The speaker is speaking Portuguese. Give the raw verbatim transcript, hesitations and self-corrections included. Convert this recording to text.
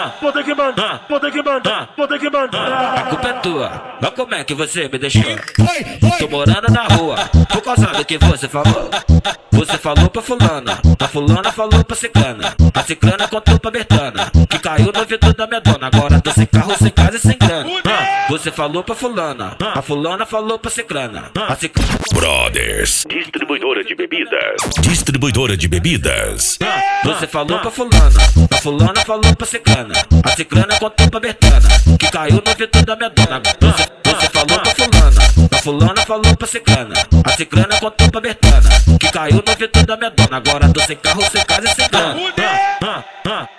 mandar, vou ter que mandar, vou ter que mandar, vou ter que mandar. A culpa é tua, mas como é que você me deixou? Tô morando na rua, por causa do que você falou. Você falou pra fulana, a fulana falou pra ciclana, a ciclana contou pra Bertana, que caiu no vidro da minha dona. Agora tô sem carro, sem casa e sem grana. Você falou pra fulana, a fulana falou pra ciclana, a ciclana... Brothers, distribuidora de bebidas, distribuidora de bebidas. Você falou pra fulana, a fulana falou pra ciclana, a ciclana contou pra Bertana, que caiu no vidro da minha dona. Você, você falou pra fulana, a fulana falou pra ciclana, a ciclana contou pra Bertana, que caiu no vidro da minha dona. Agora tô sem carro, sem casa e sem grana.